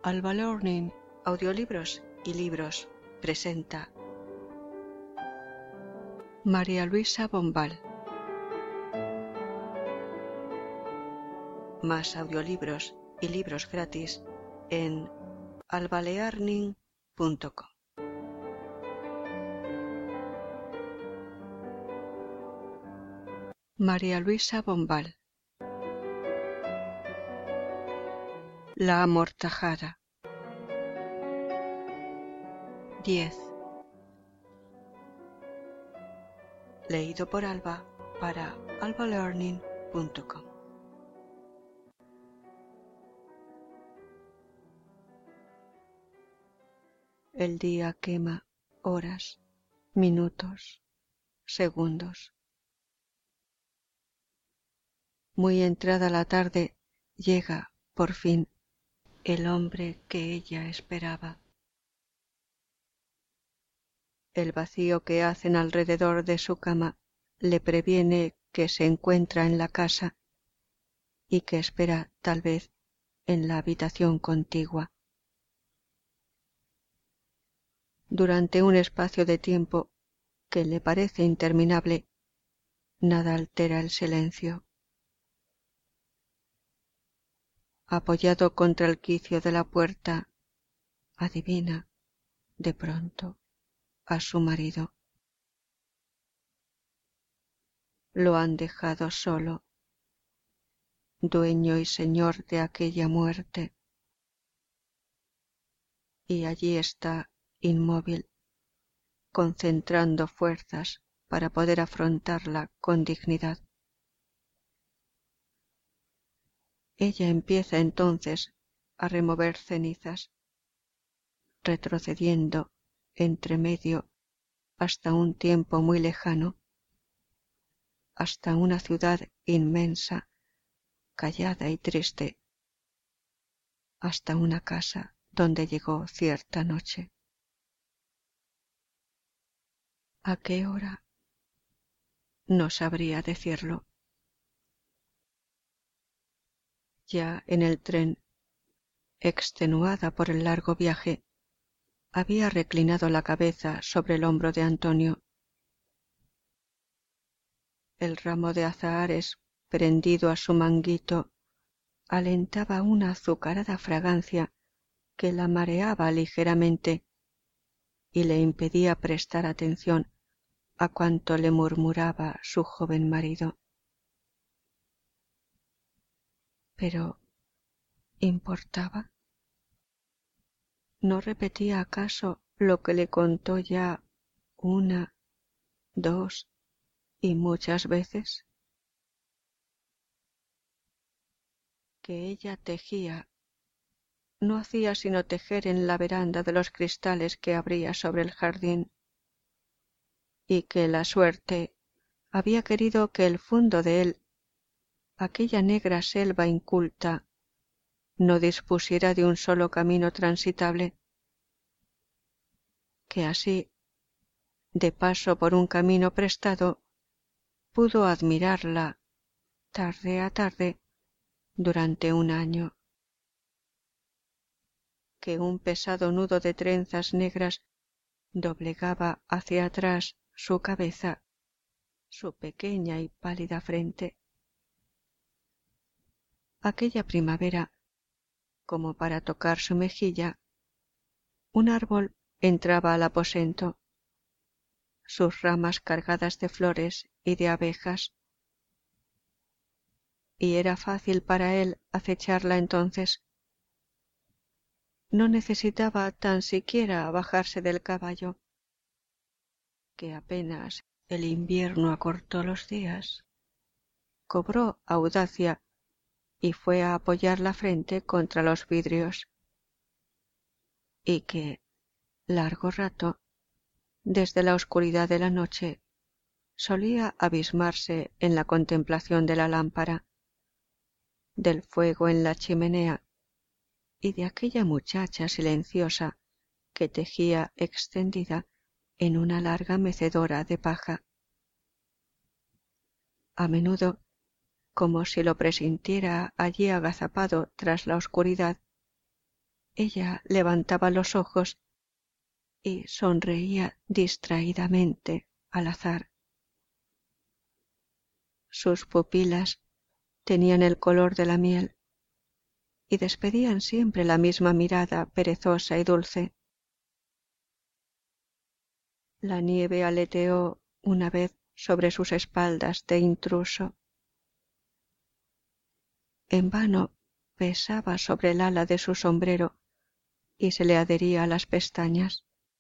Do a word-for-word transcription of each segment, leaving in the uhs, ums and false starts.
Alba Learning, audiolibros y libros presenta María Luisa Bombal. Más audiolibros y libros gratis en alba learning punto com. María Luisa Bombal. La amortajada. diez. Leído por Alba para alba learning punto com. El día quema horas, minutos, segundos. Muy entrada la tarde llega, por fin, el hombre que ella esperaba. El vacío que hacen alrededor de su cama le previene que se encuentra en la casa y que espera tal vez en la habitación contigua. Durante un espacio de tiempo que le parece interminable, nada altera el silencio. Apoyado contra el quicio de la puerta, adivina, de pronto, a su marido. Lo han dejado solo, dueño y señor de aquella muerte. Y allí está, inmóvil, concentrando fuerzas para poder afrontarla con dignidad. Ella empieza entonces a remover cenizas, retrocediendo entre medio hasta un tiempo muy lejano, hasta una ciudad inmensa, callada y triste, hasta una casa donde llegó cierta noche. ¿A qué hora? No sabría decirlo. Ya en el tren, extenuada por el largo viaje, había reclinado la cabeza sobre el hombro de Antonio. El ramo de azahares prendido a su manguito alentaba una azucarada fragancia que la mareaba ligeramente y le impedía prestar atención a cuanto le murmuraba su joven marido. Pero ¿importaba? ¿No repetía acaso lo que le contó ya una, dos y muchas veces? Que ella tejía, no hacía sino tejer en la veranda de los cristales que abría sobre el jardín, y que la suerte había querido que el fondo de él, aquella negra selva inculta, no dispusiera de un solo camino transitable, que así, de paso por un camino prestado, pudo admirarla, tarde a tarde, durante un año. Que un pesado nudo de trenzas negras doblegaba hacia atrás su cabeza, su pequeña y pálida frente. Aquella primavera, como para tocar su mejilla, un árbol entraba al aposento, sus ramas cargadas de flores y de abejas, y era fácil para él acecharla entonces. No necesitaba tan siquiera bajarse del caballo, que apenas el invierno acortó los días, cobró audacia y fue a apoyar la frente contra los vidrios, y que, largo rato, desde la oscuridad de la noche, solía abismarse en la contemplación de la lámpara, del fuego en la chimenea y de aquella muchacha silenciosa que tejía extendida en una larga mecedora de paja. A menudo, como si lo presintiera allí agazapado tras la oscuridad, ella levantaba los ojos y sonreía distraídamente al azar. Sus pupilas tenían el color de la miel y despedían siempre la misma mirada perezosa y dulce. La nieve aleteó una vez sobre sus espaldas de intruso. En vano pesaba sobre el ala de su sombrero y se le adhería a las pestañas.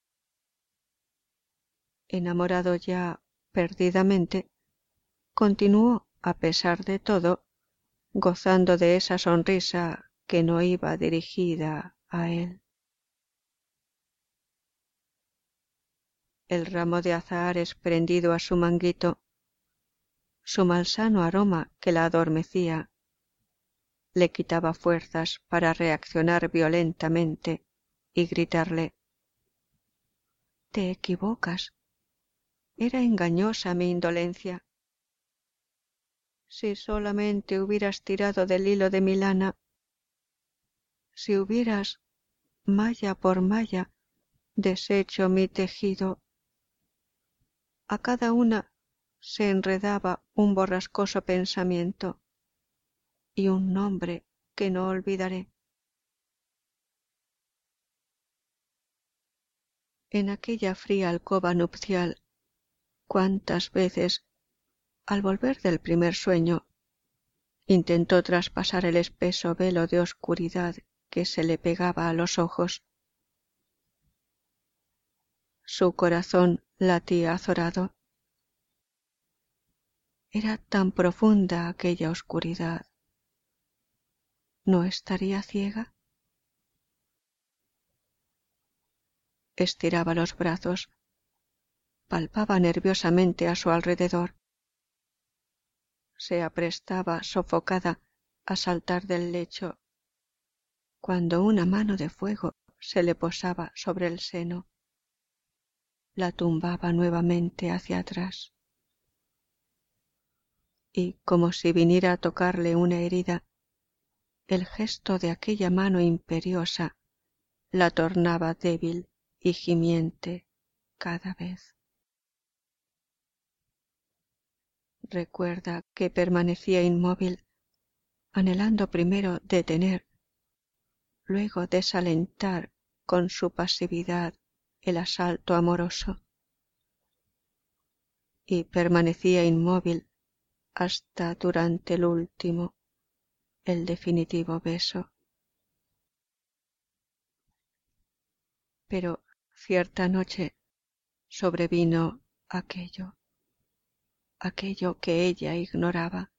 Enamorado ya perdidamente, continuó, a pesar de todo, gozando de esa sonrisa que no iba dirigida a él. El ramo de azahares prendido a su manguito, su malsano aroma que la adormecía, le quitaba fuerzas para reaccionar violentamente y gritarle: «Te equivocas. Era engañosa mi indolencia. Si solamente hubieras tirado del hilo de mi lana, si hubieras, malla por malla, deshecho mi tejido». A cada una se enredaba un borrascoso pensamiento y un nombre que no olvidaré. En aquella fría alcoba nupcial, cuántas veces, al volver del primer sueño, intentó traspasar el espeso velo de oscuridad que se le pegaba a los ojos. Su corazón latía azorado. Era tan profunda aquella oscuridad. ¿No estaría ciega? Estiraba los brazos, palpaba nerviosamente a su alrededor. Se aprestaba sofocada a saltar del lecho, cuando una mano de fuego se le posaba sobre el seno. La tumbaba nuevamente hacia atrás. Y, como si viniera a tocarle una herida, el gesto de aquella mano imperiosa la tornaba débil y gimiente cada vez. Recuerda que permanecía inmóvil, anhelando primero detener, luego desalentar con su pasividad el asalto amoroso. Y permanecía inmóvil hasta durante el último, el definitivo beso. Pero cierta noche sobrevino aquello, aquello que ella ignoraba.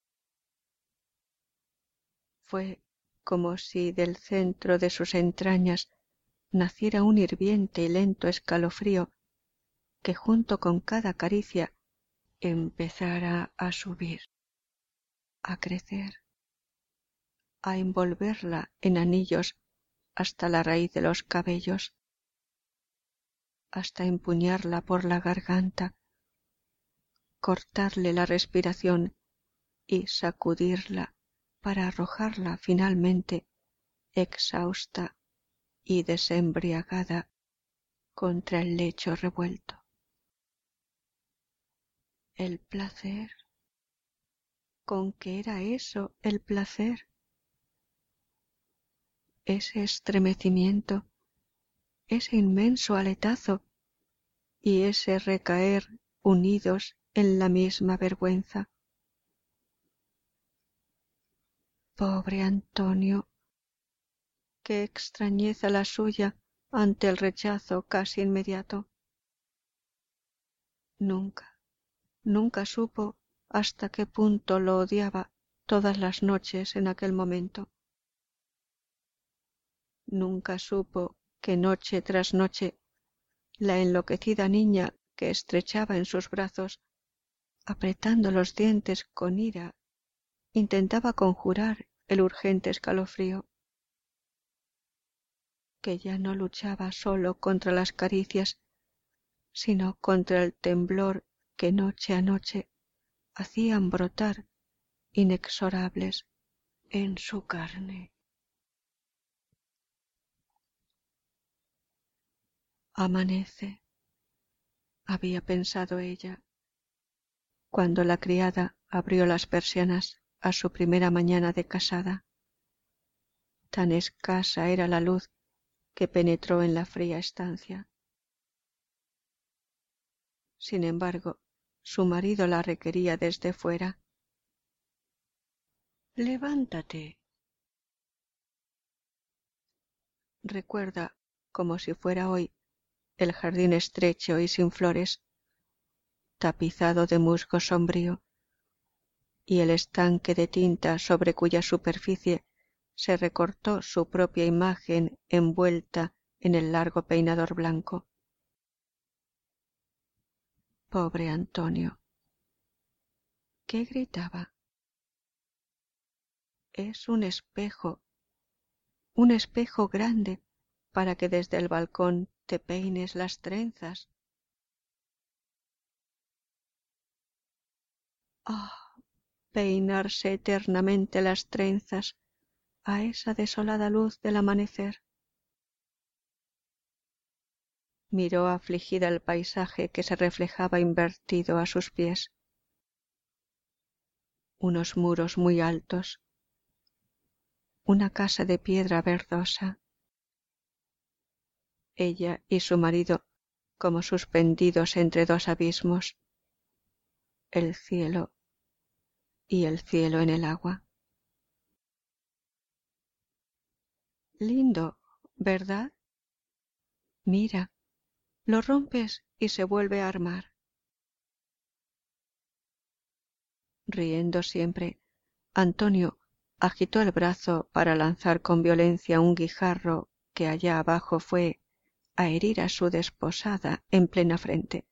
Fue como si del centro de sus entrañas naciera un hirviente y lento escalofrío que junto con cada caricia empezara a subir, a crecer, a envolverla en anillos hasta la raíz de los cabellos, hasta empuñarla por la garganta, cortarle la respiración y sacudirla para arrojarla finalmente exhausta y desembriagada contra el lecho revuelto. El placer. ¿Con qué era eso el placer? Ese estremecimiento, ese inmenso aletazo y ese recaer unidos en la misma vergüenza. Pobre Antonio, qué extrañeza la suya ante el rechazo casi inmediato. Nunca, nunca supo hasta qué punto lo odiaba todas las noches en aquel momento. Nunca supo que noche tras noche la enloquecida niña que estrechaba en sus brazos, apretando los dientes con ira, intentaba conjurar el urgente escalofrío, que ya no luchaba sólo contra las caricias, sino contra el temblor que noche a noche hacían brotar inexorables en su carne. Amanece, había pensado ella, cuando la criada abrió las persianas a su primera mañana de casada. Tan escasa era la luz que penetró en la fría estancia. Sin embargo, su marido la requería desde fuera. «Levántate». Recuerda, como si fuera hoy, el jardín estrecho y sin flores, tapizado de musgo sombrío, y el estanque de tinta sobre cuya superficie se recortó su propia imagen envuelta en el largo peinador blanco. Pobre Antonio. ¿Qué gritaba? Es un espejo, un espejo grande para que desde el balcón te peines las trenzas. Ah, peinarse eternamente las trenzas a esa desolada luz del amanecer. Miró afligida el paisaje que se reflejaba invertido a sus pies. Unos muros muy altos, una casa de piedra verdosa, ella y su marido como suspendidos entre dos abismos, el cielo y el cielo en el agua. Lindo, ¿verdad? Mira, lo rompes y se vuelve a armar. Riendo siempre, Antonio agitó el brazo para lanzar con violencia un guijarro que allá abajo fue a herir a su desposada en plena frente.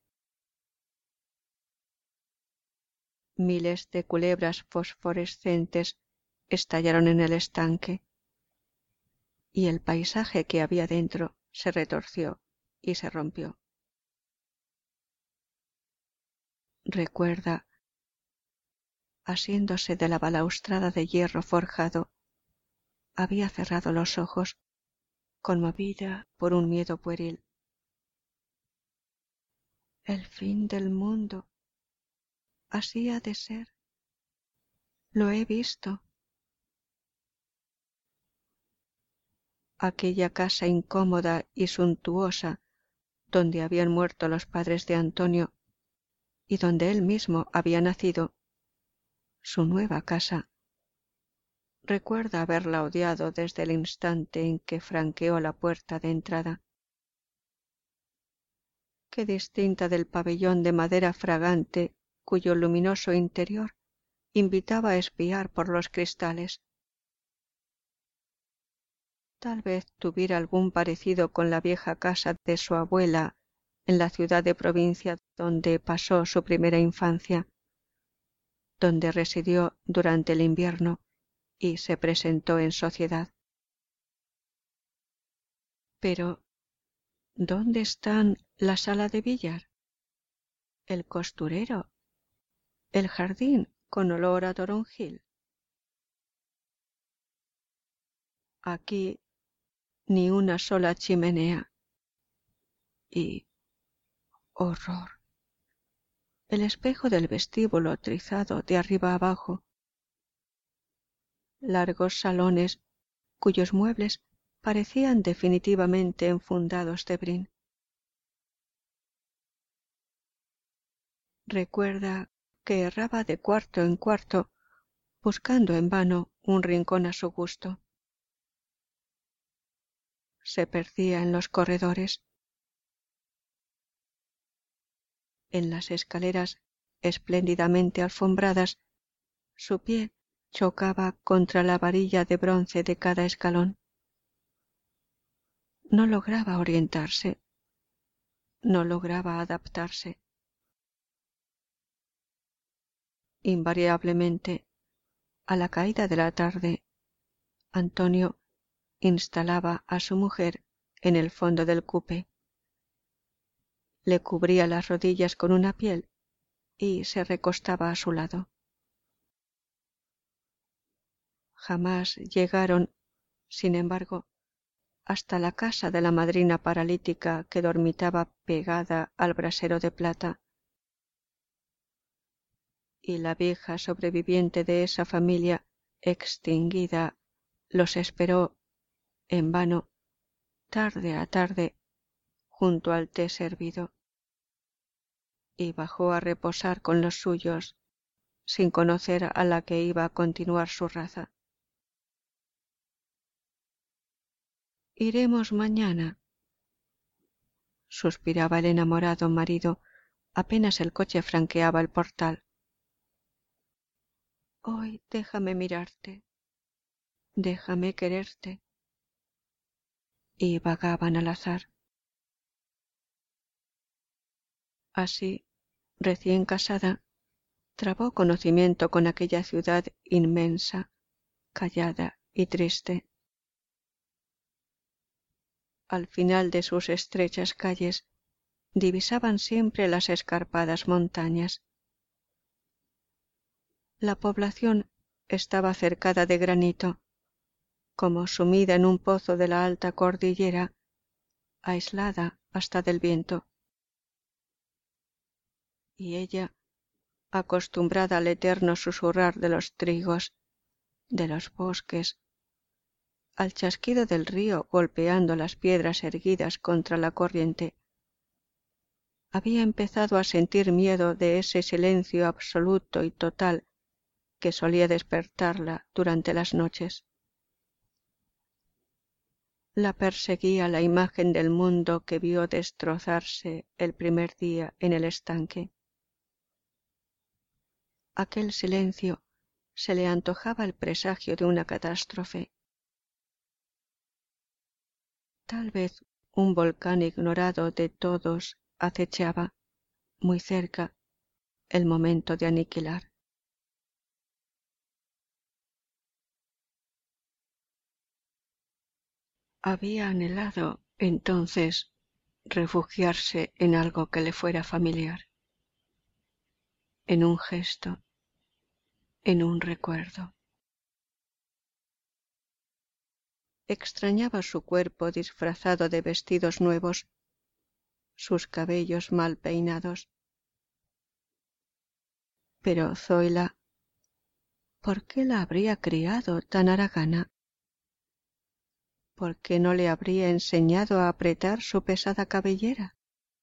Miles de culebras fosforescentes estallaron en el estanque, y el paisaje que había dentro se retorció y se rompió. Recuerda, asiéndose de la balaustrada de hierro forjado, había cerrado los ojos, conmovida por un miedo pueril. El fin del mundo, así ha de ser. Lo he visto. Aquella casa incómoda y suntuosa donde habían muerto los padres de Antonio y donde él mismo había nacido, su nueva casa. Recuerda haberla odiado desde el instante en que franqueó la puerta de entrada. Qué distinta del pabellón de madera fragante cuyo luminoso interior invitaba a espiar por los cristales. Tal vez tuviera algún parecido con la vieja casa de su abuela en la ciudad de provincia donde pasó su primera infancia, donde residió durante el invierno y se presentó en sociedad. Pero, ¿dónde están la sala de billar, el costurero, el jardín con olor a toronjil? Aquí ni una sola chimenea. Y horror. El espejo del vestíbulo trizado de arriba abajo. Largos salones cuyos muebles parecían definitivamente enfundados de brin. Recuerda que erraba de cuarto en cuarto buscando en vano un rincón a su gusto. Se perdía en los corredores, en las escaleras espléndidamente alfombradas, su pie chocaba contra la varilla de bronce de cada escalón. No lograba orientarse, no lograba adaptarse. Invariablemente, a la caída de la tarde, Antonio instalaba a su mujer en el fondo del cupé. Le cubría las rodillas con una piel y se recostaba a su lado. Jamás llegaron, sin embargo, hasta la casa de la madrina paralítica que dormitaba pegada al brasero de plata. Y la vieja sobreviviente de esa familia extinguida los esperó en vano, tarde a tarde, junto al té servido, y bajó a reposar con los suyos, sin conocer a la que iba a continuar su raza. «Iremos mañana», suspiraba el enamorado marido apenas el coche franqueaba el portal. «Hoy déjame mirarte, déjame quererte». Y vagaban al azar. Así, recién casada, trabó conocimiento con aquella ciudad inmensa, callada y triste. Al final de sus estrechas calles divisaban siempre las escarpadas montañas. La población estaba cercada de granito, como sumida en un pozo de la alta cordillera, aislada hasta del viento. Y ella, acostumbrada al eterno susurrar de los trigos, de los bosques, al chasquido del río golpeando las piedras erguidas contra la corriente, había empezado a sentir miedo de ese silencio absoluto y total que solía despertarla durante las noches. La perseguía la imagen del mundo que vio destrozarse el primer día en el estanque. Aquel silencio se le antojaba el presagio de una catástrofe. Tal vez un volcán ignorado de todos acechaba, muy cerca, el momento de aniquilar. Había anhelado, entonces, refugiarse en algo que le fuera familiar, en un gesto, en un recuerdo. Extrañaba su cuerpo disfrazado de vestidos nuevos, sus cabellos mal peinados. Pero Zoila, ¿por qué la habría criado tan haragana? ¿Por qué no le habría enseñado a apretar su pesada cabellera?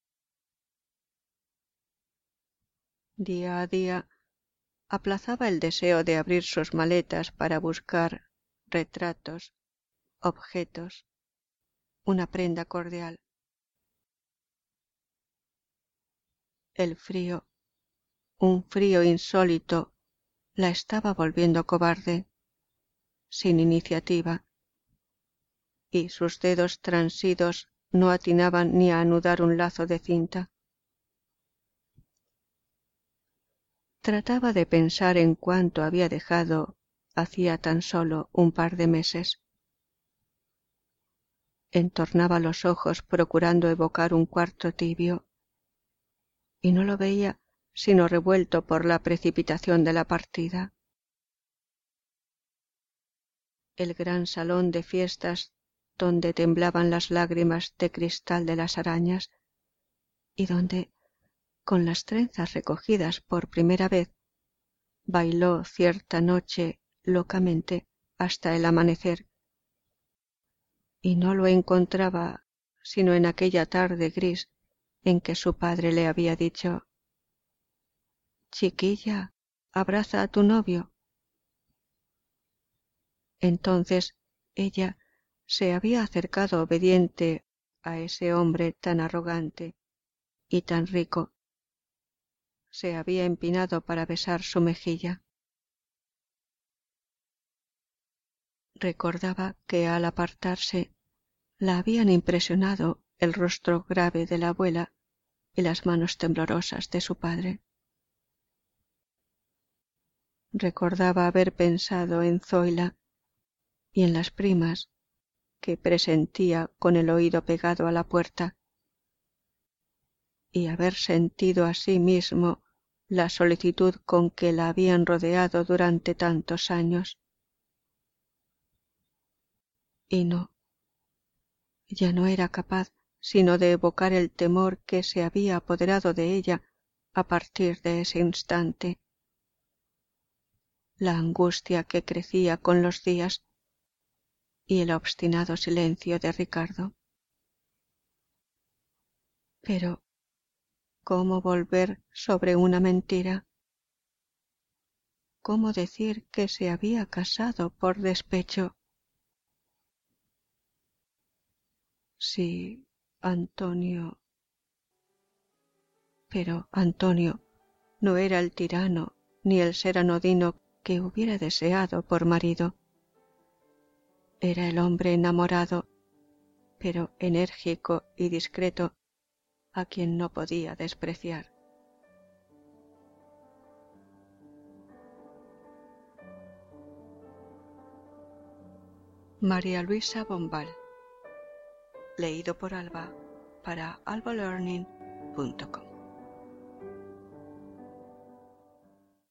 Día a día aplazaba el deseo de abrir sus maletas para buscar retratos, objetos, una prenda cordial. El frío, un frío insólito, la estaba volviendo cobarde, sin iniciativa, y sus dedos transidos no atinaban ni a anudar un lazo de cinta. Trataba de pensar en cuánto había dejado hacía tan solo un par de meses. Entornaba los ojos procurando evocar un cuarto tibio, y no lo veía sino revuelto por la precipitación de la partida. El gran salón de fiestas donde temblaban las lágrimas de cristal de las arañas, y donde, con las trenzas recogidas por primera vez, bailó cierta noche locamente hasta el amanecer, y no lo encontraba sino en aquella tarde gris en que su padre le había dicho: «Chiquilla, abraza a tu novio». Entonces ella se había acercado obediente a ese hombre tan arrogante y tan rico. Se había empinado para besar su mejilla. Recordaba que al apartarse la habían impresionado el rostro grave de la abuela y las manos temblorosas de su padre. Recordaba haber pensado en Zoila y en las primas que presentía con el oído pegado a la puerta, y haber sentido asimismo la solicitud con que la habían rodeado durante tantos años. Y no, ya no era capaz sino de evocar el temor que se había apoderado de ella a partir de ese instante, la angustia que crecía con los días y el obstinado silencio de Ricardo. Pero, ¿cómo volver sobre una mentira? ¿Cómo decir que se había casado por despecho? Sí, Antonio. Pero Antonio no era el tirano ni el ser anodino que hubiera deseado por marido. Era el hombre enamorado, pero enérgico y discreto, a quien no podía despreciar. María Luisa Bombal. Leído por Alba para alba learning punto com.